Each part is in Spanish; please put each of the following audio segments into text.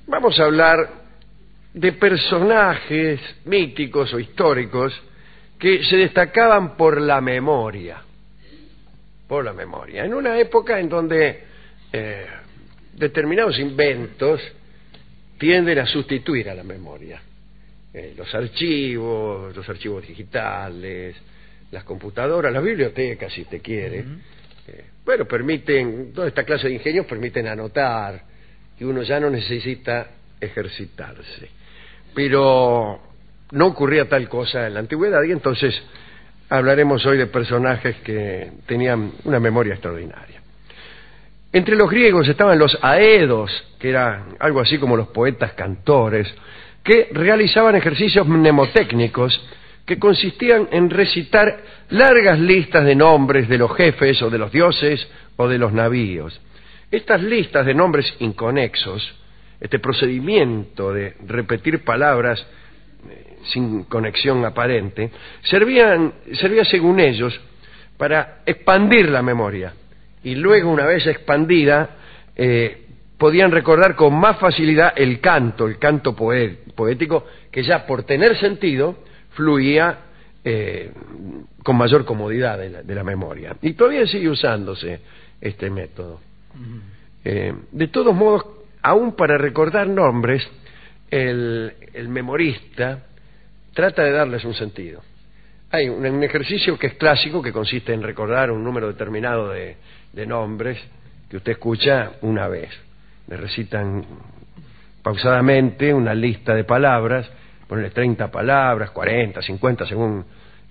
Vamos a hablar de personajes míticos o históricos que se destacaban por la memoria. Por la memoria. En una época en donde determinados inventos tienden a sustituir a la memoria. Los archivos digitales, las computadoras, las bibliotecas, si te quiere. Bueno, permiten, toda esta clase de ingenios permiten anotar, y uno ya no necesita ejercitarse. Pero no ocurría tal cosa en la antigüedad, y entonces hablaremos hoy de personajes que tenían una memoria extraordinaria. Entre los griegos estaban los aedos, que eran algo así como los poetas cantores, que realizaban ejercicios mnemotécnicos que consistían en recitar largas listas de nombres de los jefes o de los dioses o de los navíos. Estas listas de nombres inconexos, este procedimiento de repetir palabras sin conexión aparente, servía según ellos para expandir la memoria, y luego, una vez expandida, podían recordar con más facilidad el canto poético, que ya por tener sentido fluía con mayor comodidad de la memoria. Y todavía sigue usándose este método. De todos modos, aún para recordar nombres, el memorista trata de darles un sentido. Hay un ejercicio que es clásico, que consiste en recordar un número determinado de nombres que usted escucha una vez. Le recitan pausadamente una lista de palabras, ponele 30 palabras, 40, 50, según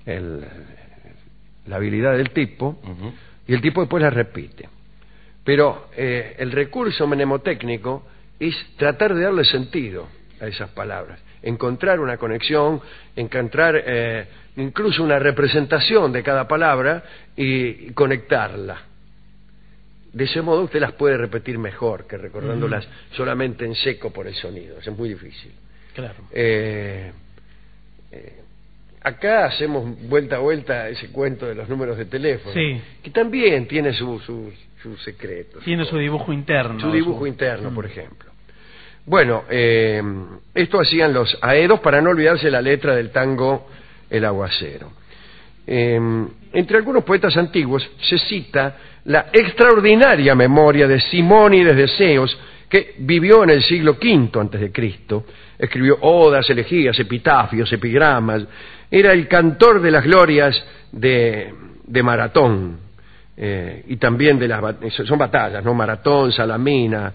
la habilidad del tipo, y el tipo después las repite. Pero el recurso mnemotécnico es tratar de darle sentido a esas palabras, encontrar una conexión, encontrar incluso una representación de cada palabra y conectarla. De ese modo usted las puede repetir mejor que recordándolas solamente en seco por el sonido. Eso es muy difícil. Claro. Acá hacemos vuelta a vuelta ese cuento de los números de teléfono, sí, que también tiene su secreto. Tiene su dibujo interno. Su dibujo interno, por ejemplo. Bueno, esto hacían los aedos para no olvidarse la letra del tango El Aguacero. Entre algunos poetas antiguos se cita la extraordinaria memoria de Simónides de Ceos, que vivió en el siglo V a.C., escribió odas, elegías, epitafios, epigramas, era el cantor de las glorias de Maratón, y también de son batallas, ¿no? Maratón, Salamina,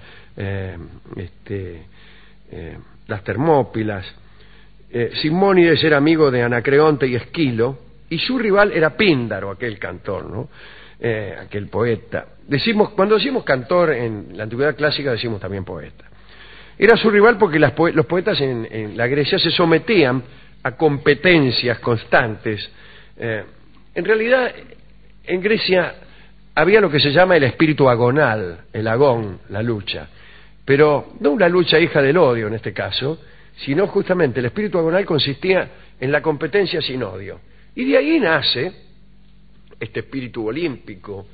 las Termópilas. Simónides era amigo de Anacreonte y Esquilo, y su rival era Píndaro, aquel cantor, ¿no? Aquel poeta. Cuando decimos cantor en la antigüedad clásica, decimos también poeta. Era su rival porque los poetas en la Grecia se sometían a competencias constantes. En realidad, en Grecia había lo que se llama el espíritu agonal, el agón, la lucha. Pero no una lucha hija del odio en este caso, sino justamente el espíritu agonal consistía en la competencia sin odio. Y de ahí nace este espíritu olímpico,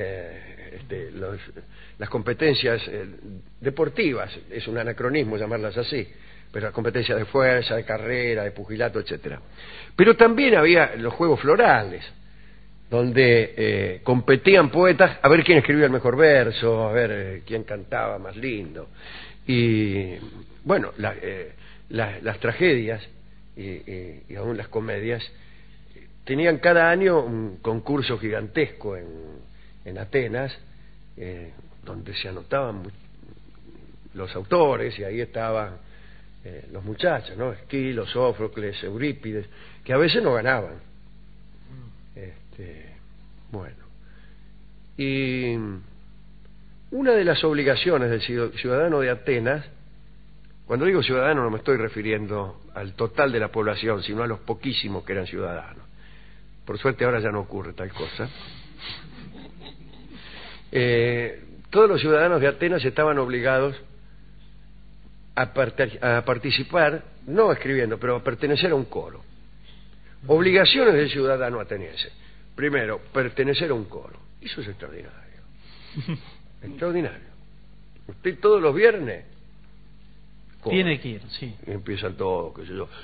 las competencias deportivas, es un anacronismo llamarlas así, pero las competencias de fuerza, de carrera, de pugilato, etcétera. Pero también había los juegos florales, donde competían poetas a ver quién escribía el mejor verso, a ver quién cantaba más lindo. Y bueno, las tragedias y aún las comedias tenían cada año un concurso gigantesco en Atenas, donde se anotaban los autores, y ahí estaban los muchachos, ¿no? Esquilo, Sófocles, Eurípides, que a veces no ganaban. Bueno, y una de las obligaciones del ciudadano de Atenas, cuando digo ciudadano no me estoy refiriendo al total de la población, sino a los poquísimos que eran ciudadanos. Por suerte ahora ya no ocurre tal cosa. Todos los ciudadanos de Atenas estaban obligados a participar, no escribiendo, pero a pertenecer a un coro. Obligaciones del ciudadano ateniense. Primero, pertenecer a un coro. Eso es extraordinario. Extraordinario. Usted todos los viernes coros. Tiene que ir, sí. Y empiezan todos, qué sé yo,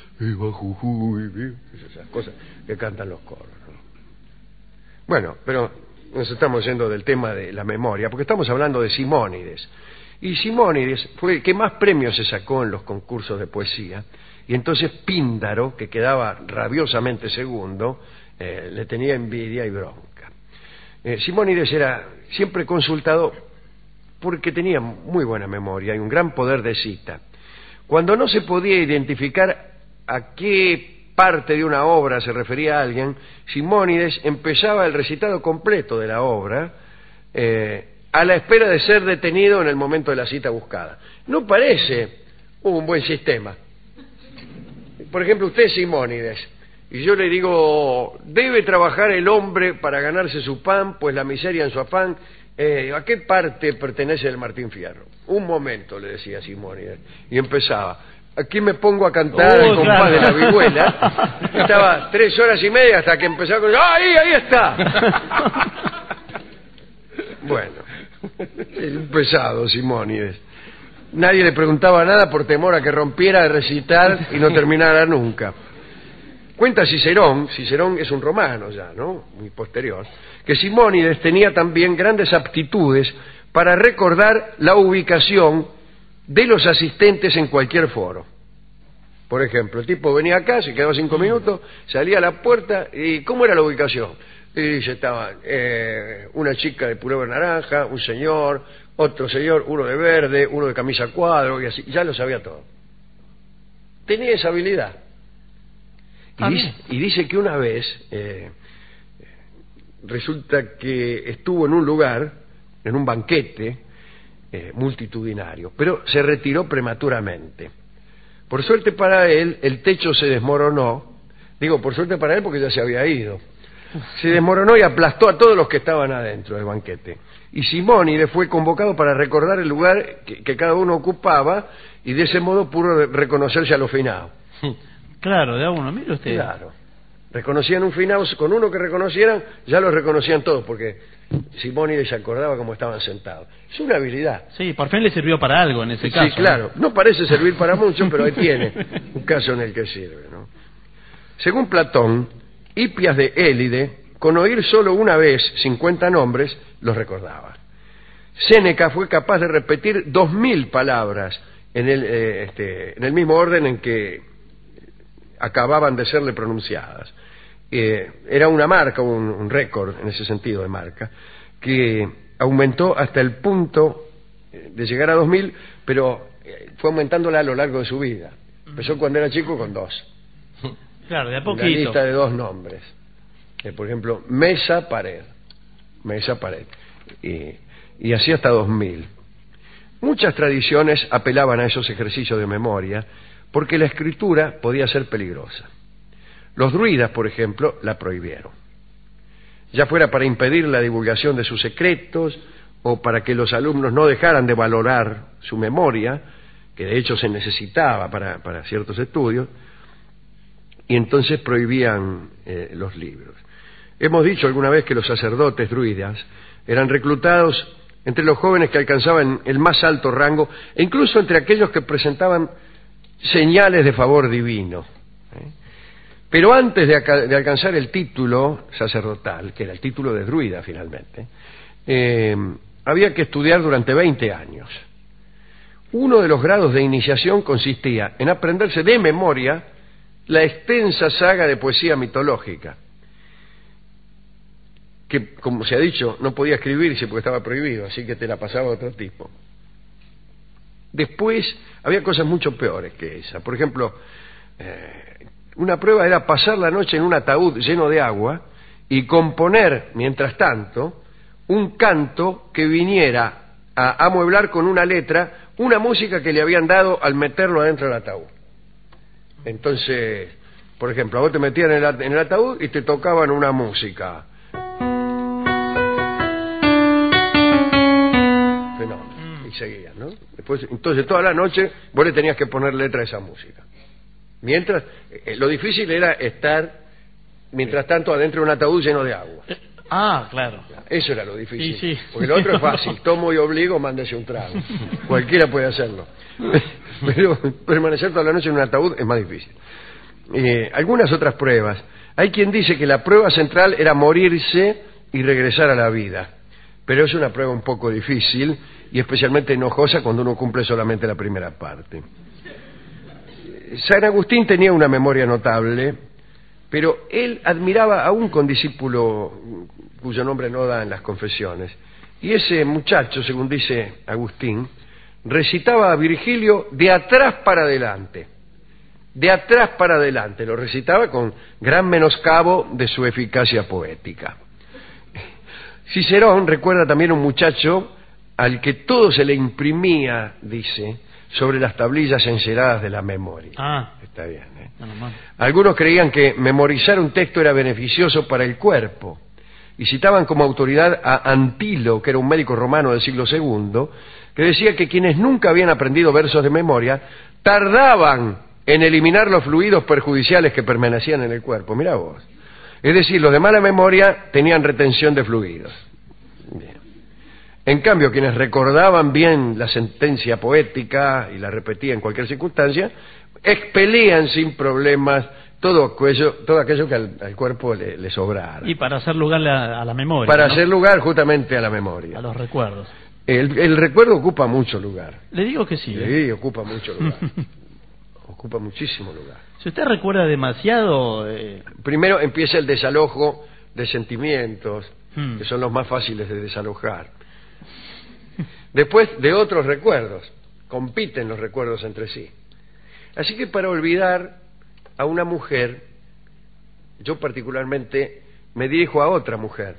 esas cosas que cantan los coros, ¿no? Bueno, pero nos estamos yendo del tema de la memoria, porque estamos hablando de Simónides. Y Simónides fue el que más premios se sacó en los concursos de poesía, y entonces Píndaro, que quedaba rabiosamente segundo, le tenía envidia y bronca. Simónides era siempre consultado porque tenía muy buena memoria y un gran poder de cita. Cuando no se podía identificar a qué parte de una obra se refería a alguien, Simónides empezaba el recitado completo de la obra a la espera de ser detenido en el momento de la cita buscada. ¿No parece un buen sistema? Por ejemplo, usted es Simónides y yo le digo, debe trabajar el hombre para ganarse su pan, pues la miseria en su afán. ¿A qué parte pertenece el Martín Fierro? Un momento, le decía Simónides, y empezaba. Aquí me pongo a cantar el compás de la vihuela. Estaba 3 horas y media hasta que empezaba con... ¡Ahí está! Bueno, un pesado Simónides. Nadie le preguntaba nada por temor a que rompiera de recitar y no terminara nunca. Cuenta Cicerón es un romano ya, ¿no? Muy posterior, que Simónides tenía también grandes aptitudes para recordar la ubicación de los asistentes en cualquier foro. Por ejemplo, el tipo venía acá, se quedaba 5 minutos, salía a la puerta y ¿cómo era la ubicación? Y ya estaban una chica de pullover naranja, un señor, otro señor, uno de verde, uno de camisa cuadro y así, ya lo sabía todo. Tenía esa habilidad. Y dice que una vez resulta que estuvo en un lugar, en un banquete multitudinario, pero se retiró prematuramente. Por suerte para él, el techo se desmoronó. Digo, por suerte para él porque ya se había ido. Se desmoronó y aplastó a todos los que estaban adentro del banquete. Y Simónides fue convocado para recordar el lugar que cada uno ocupaba y de ese modo pudo reconocerse a los finados. Claro, de a uno, mire usted. Claro. Reconocían un finado, con uno que reconocieran, ya los reconocían todos, porque Simónides se acordaba cómo estaban sentados. Es una habilidad. Sí, por fin le sirvió para algo en ese caso. Sí, claro. No parece servir para mucho, pero ahí tiene un caso en el que sirve, ¿no? Según Platón, Hipias de Élide, con oír solo una vez 50 nombres, los recordaba. Séneca fue capaz de repetir 2000 palabras en el mismo orden en que acababan de serle pronunciadas. Era una marca, un récord en ese sentido de marca, que aumentó hasta el punto de llegar a 2000, pero fue aumentándola a lo largo de su vida. Empezó cuando era chico con 2. Claro, de a poquito. Una lista de 2 nombres. Por ejemplo, mesa, pared. Y así hasta 2000. Muchas tradiciones apelaban a esos ejercicios de memoria porque la escritura podía ser peligrosa. Los druidas, por ejemplo, la prohibieron. Ya fuera para impedir la divulgación de sus secretos o para que los alumnos no dejaran de valorar su memoria, que de hecho se necesitaba para ciertos estudios, y entonces prohibían los libros. Hemos dicho alguna vez que los sacerdotes druidas eran reclutados entre los jóvenes que alcanzaban el más alto rango e incluso entre aquellos que presentaban señales de favor divino. Pero antes de alcanzar el título sacerdotal, que era el título de druida finalmente, había que estudiar durante 20 años. Uno de los grados de iniciación consistía en aprenderse de memoria la extensa saga de poesía mitológica, que, como se ha dicho, no podía escribirse porque estaba prohibido, así que te la pasaba otro tipo. Después había cosas mucho peores que esa. Por ejemplo, una prueba era pasar la noche en un ataúd lleno de agua y componer, mientras tanto, un canto que viniera a amueblar con una letra una música que le habían dado al meterlo adentro del ataúd. Entonces, por ejemplo, a vos te metían en el ataúd y te tocaban una música. Y seguían, ¿no? Después, entonces toda la noche vos le tenías que poner letra a esa música. Mientras, lo difícil era estar, mientras tanto, adentro de un ataúd lleno de agua. Ah, claro. Eso era lo difícil. Sí, sí. Porque lo otro es fácil. Tomo y obligo, mándese un trago. Cualquiera puede hacerlo. Pero permanecer toda la noche en un ataúd es más difícil. Algunas otras pruebas. Hay quien dice que la prueba central era morirse y regresar a la vida. Pero es una prueba un poco difícil y especialmente enojosa cuando uno cumple solamente la primera parte. San Agustín tenía una memoria notable, pero él admiraba a un condiscípulo cuyo nombre no da en las confesiones. Y ese muchacho, según dice Agustín, recitaba a Virgilio de atrás para adelante. De atrás para adelante. Lo recitaba con gran menoscabo de su eficacia poética. Cicerón recuerda también un muchacho al que todo se le imprimía, dice, sobre las tablillas enceradas de la memoria. Ah. Está bien, ¿eh? Normal. Algunos creían que memorizar un texto era beneficioso para el cuerpo y citaban como autoridad a Antilo, que era un médico romano del siglo II, que decía que quienes nunca habían aprendido versos de memoria tardaban en eliminar los fluidos perjudiciales que permanecían en el cuerpo. Mirá vos. Es decir, los de mala memoria tenían retención de fluidos. Bien. En cambio, quienes recordaban bien la sentencia poética y la repetían en cualquier circunstancia, expelían sin problemas todo aquello que al cuerpo le sobrara. Y para hacer lugar a la memoria. Para ¿no? hacer lugar justamente a la memoria. A los recuerdos. El recuerdo ocupa mucho lugar. Le digo que sí. Sí, ocupa mucho lugar. Ocupa muchísimo lugar. Si usted recuerda demasiado... Primero empieza el desalojo de sentimientos, que son los más fáciles de desalojar. Después de otros recuerdos, compiten los recuerdos entre sí. Así que para olvidar a una mujer, yo particularmente me dirijo a otra mujer,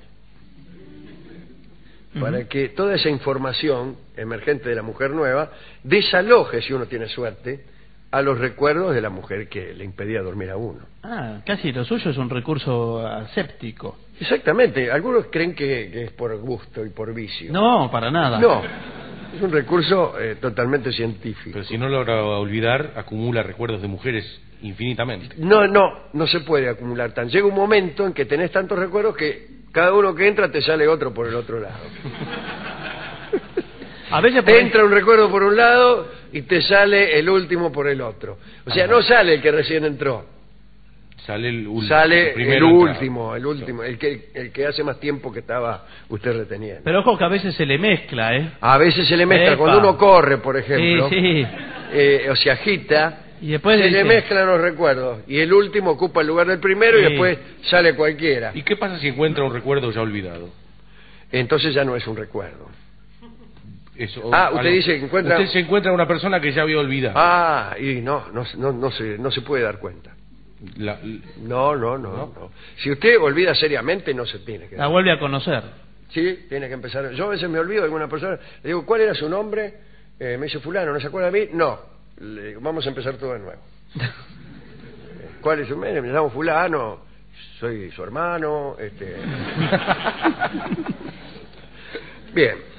para que toda esa información emergente de la mujer nueva desaloje, si uno tiene suerte, a los recuerdos de la mujer que le impedía dormir a uno. Ah, casi lo suyo es un recurso aséptico. Exactamente, algunos creen que es por gusto y por vicio. No, para nada. No, es un recurso totalmente científico. Pero si no logra olvidar, acumula recuerdos de mujeres infinitamente. No se puede acumular tanto. Llega un momento en que tenés tantos recuerdos que cada uno que entra te sale otro por el otro lado. A veces te entra un recuerdo por un lado y te sale el último por el otro. O sea, no sale el que recién entró. Sale el último, el que hace más tiempo que estaba usted reteniendo. Pero ojo que a veces se le mezcla, ¿eh? A veces se le mezcla. Epa. Cuando uno corre, por ejemplo, sí. O se agita, y después se le mezclan los recuerdos. Y el último ocupa el lugar del primero y después sale cualquiera. ¿Y qué pasa si encuentra un recuerdo ya olvidado? Entonces ya no es un recuerdo. Eso, usted dice que encuentra... Usted se encuentra una persona que ya había olvidado. Y no se puede dar cuenta. No. Si usted olvida seriamente, no se tiene que dar. La vuelve a conocer. Sí, tiene que empezar. Yo a veces me olvido de alguna persona. Le digo, ¿cuál era su nombre? Me dice fulano, ¿no se acuerda de mí? No. Le digo, vamos a empezar todo de nuevo. ¿Cuál es su nombre? Me llamo fulano, soy su hermano. Bien.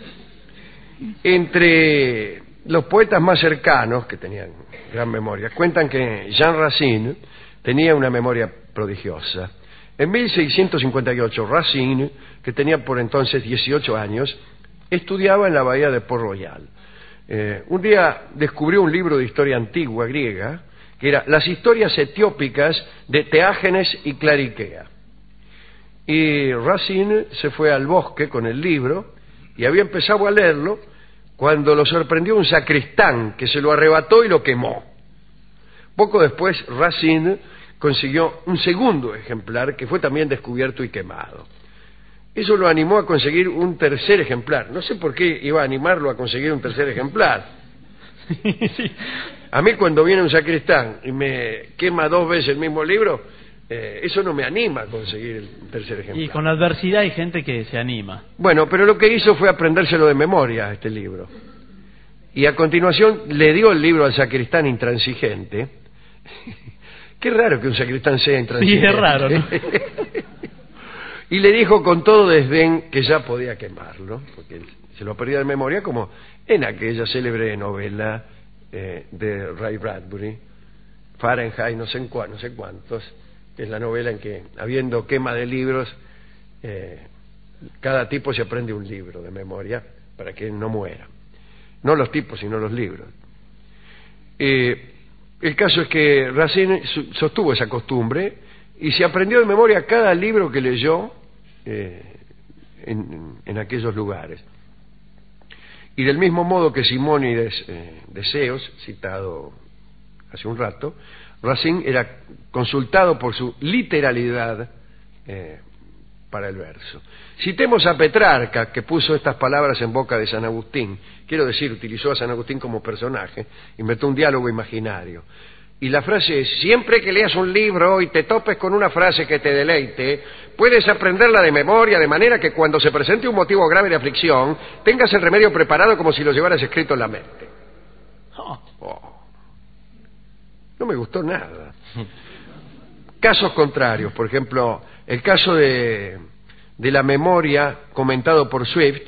Entre los poetas más cercanos, que tenían gran memoria, cuentan que Jean Racine tenía una memoria prodigiosa. En 1658, Racine, que tenía por entonces 18 años, estudiaba en la bahía de Port Royal. Un día descubrió un libro de historia antigua griega, que era Las historias etiópicas de Teágenes y Clariquea. Y Racine se fue al bosque con el libro y había empezado a leerlo cuando lo sorprendió un sacristán que se lo arrebató y lo quemó. Poco después, Racine consiguió un segundo ejemplar que fue también descubierto y quemado. Eso lo animó a conseguir un tercer ejemplar. No sé por qué iba a animarlo a conseguir un tercer ejemplar. Sí. A mí cuando viene un sacristán y me quema 2 veces el mismo libro, eso no me anima a conseguir el tercer ejemplar. Y con la adversidad hay gente que se anima. Bueno, pero lo que hizo fue aprendérselo de memoria, este libro. Y a continuación le dio el libro al sacristán intransigente. Qué raro que un sacristán sea intransigente. Sí, es raro, ¿no? Y le dijo con todo desdén que ya podía quemarlo, porque se lo perdía de memoria, como en aquella célebre novela de Ray Bradbury, Fahrenheit no sé cuántos, que es la novela en que, habiendo quema de libros, Cada tipo se aprende un libro de memoria para que no muera. No los tipos, sino los libros. El caso es que Racine sostuvo esa costumbre y se aprendió de memoria cada libro que leyó en aquellos lugares. Y del mismo modo que Simónides de Ceos, citado hace un rato, Racine era consultado por su literalidad para el verso. Citemos a Petrarca, que puso estas palabras en boca de San Agustín. Quiero decir, utilizó a San Agustín como personaje, inventó un diálogo imaginario. Y la frase es: siempre que leas un libro y te topes con una frase que te deleite, puedes aprenderla de memoria, de manera que cuando se presente un motivo grave de aflicción, tengas el remedio preparado como si lo llevaras escrito en la mente. Oh. No me gustó nada. Casos contrarios, por ejemplo, el caso de la memoria comentado por Swift,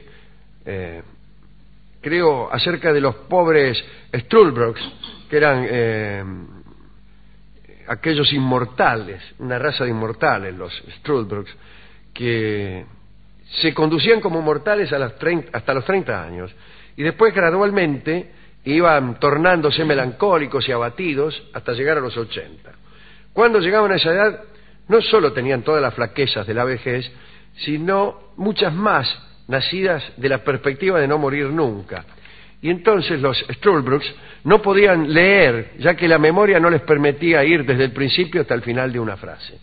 creo, acerca de los pobres Struldbrugs, que eran aquellos inmortales, una raza de inmortales, los Struldbrugs, que se conducían como mortales hasta los 30 años, y después gradualmente iban tornándose melancólicos y abatidos hasta llegar a los 80. Cuando llegaban a esa edad, no solo tenían todas las flaquezas de la vejez, sino muchas más nacidas de la perspectiva de no morir nunca. Y entonces los Struldbrugs no podían leer, ya que la memoria no les permitía ir desde el principio hasta el final de una frase.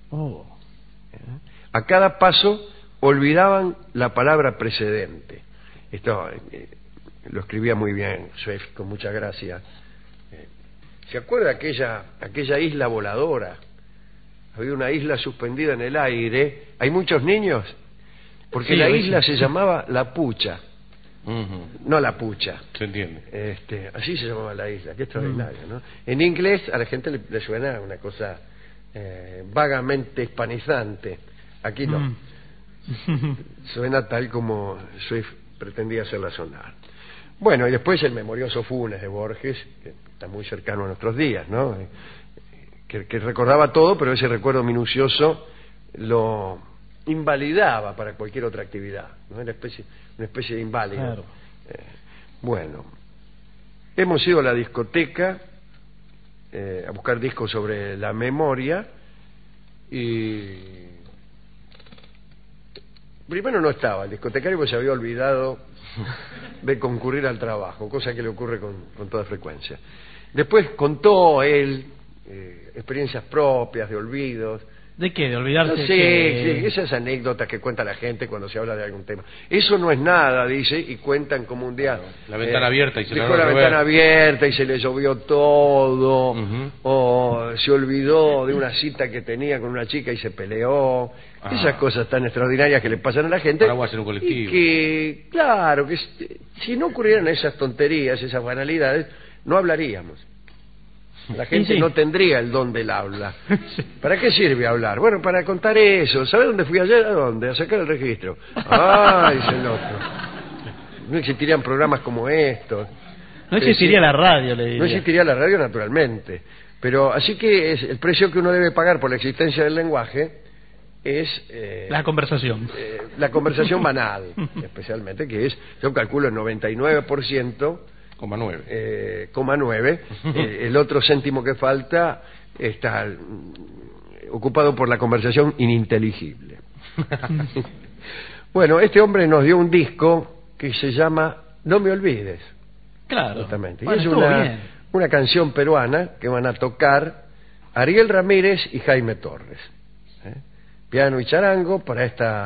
A cada paso olvidaban la palabra precedente. Esto lo escribía muy bien Swift, con mucha gracia. ¿Se acuerda aquella isla voladora? Había una isla suspendida en el aire. ¿Hay muchos niños? Porque sí, la isla se llamaba La Pucha. No La Pucha. Se entiende. Así se llamaba la isla. Qué extraordinario, ¿no? En inglés a la gente le suena una cosa vagamente hispanizante. Aquí no. Suena tal como Swift pretendía hacerla sonar. Bueno, y después el memorioso Funes de Borges, que está muy cercano a nuestros días, ¿no? Que recordaba todo, pero ese recuerdo minucioso lo invalidaba para cualquier otra actividad, ¿no? Una especie de inválido. Claro. Bueno, hemos ido a la discoteca a buscar discos sobre la memoria y primero no estaba el discotecario porque se había olvidado de concurrir al trabajo, cosa que le ocurre con toda frecuencia. Después contó él experiencias propias de olvidos. ¿De qué? ¿De olvidarse? Sí, esas anécdotas que cuenta la gente cuando se habla de algún tema. Eso no es nada, dice, y cuentan como un día... La ventana abierta y se dejó la ventana abierta y se le llovió todo, o se olvidó de una cita que tenía con una chica y se peleó. Esas cosas tan extraordinarias que le pasan a la gente. Paraguas en un colectivo. Y que, claro, que si no ocurrieran esas tonterías, esas banalidades, no hablaríamos. La gente no tendría el don del habla. ¿Para qué sirve hablar? Bueno, para contar eso. ¿Sabe dónde fui ayer? ¿A dónde? A sacar el registro. Dice el otro. No existirían programas como estos. No existiría la radio, le diría. No existiría la radio, naturalmente. Pero así que el precio que uno debe pagar por la existencia del lenguaje es... la conversación. La conversación banal, especialmente, que es, yo calculo, el 99%... Coma 9. El otro céntimo que falta está ocupado por la conversación ininteligible. Bueno, este hombre nos dio un disco que se llama No me olvides. Claro. Justamente. Bueno, y es una canción peruana que van a tocar Ariel Ramírez y Jaime Torres. Piano y charango para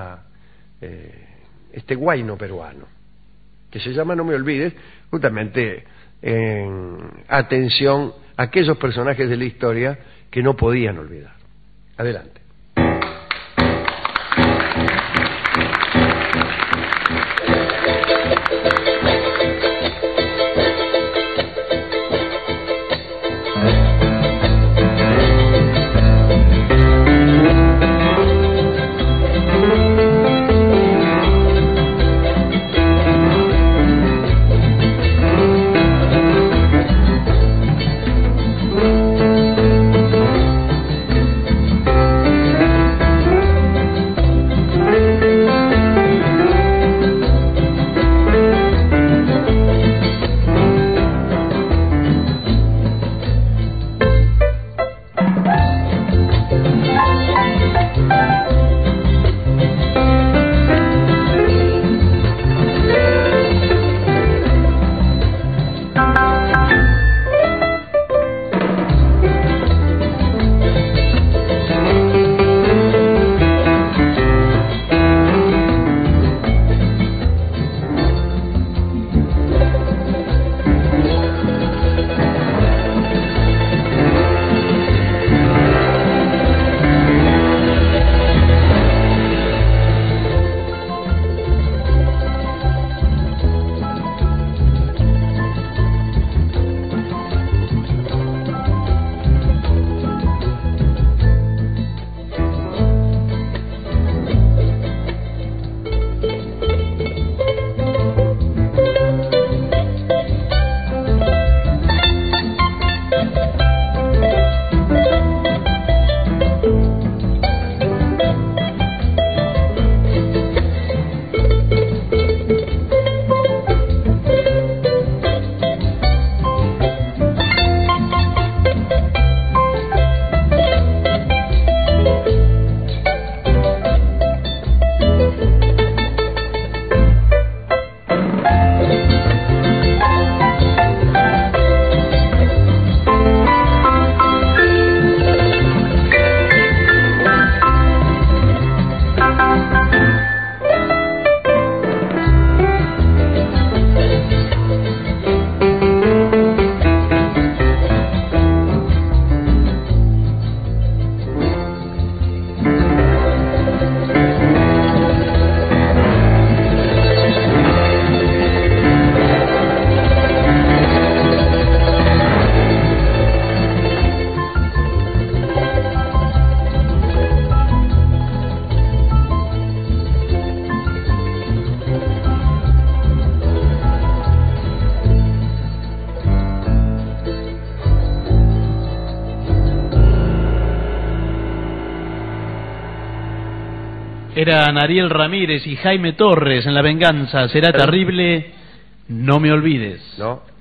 este guayno peruano, que se llama No me olvides, justamente en atención a aquellos personajes de la historia que no podían olvidar. Adelante. Eran Ariel Ramírez y Jaime Torres en La Venganza. Será terrible, no me olvides. ¿No?